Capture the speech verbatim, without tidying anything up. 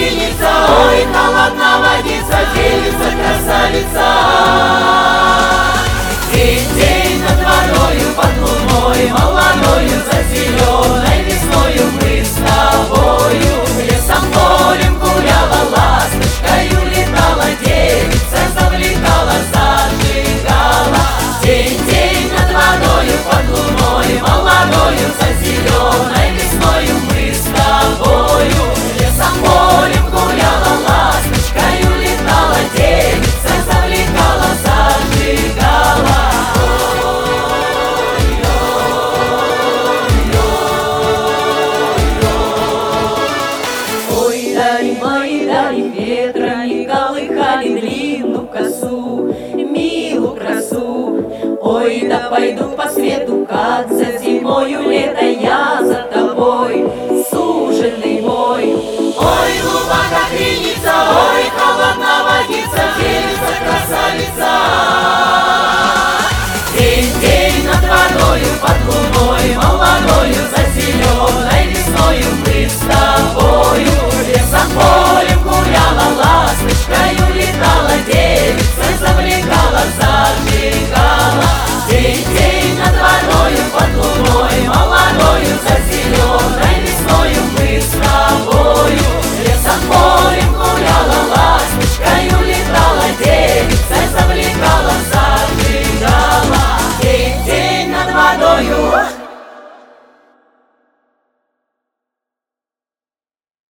девственница, ой, холодна водица, девица, красавица. День, день над водою, под луною, молодою, за зеленой весною мы с тобою. Лесом, полем гуляла, ласточкою летала, девица завлекала, зажигала. День, день над водою, под луною, молодою, за зеленой весною мы с тобою. Лесом, полем гуляла, ласточкою летала, девица завлекала, зажигала. Ой, дали мои, дали ветра, не колыхали длинную косу, милую красу. Ой, да пойду по свету, как за зимою лето я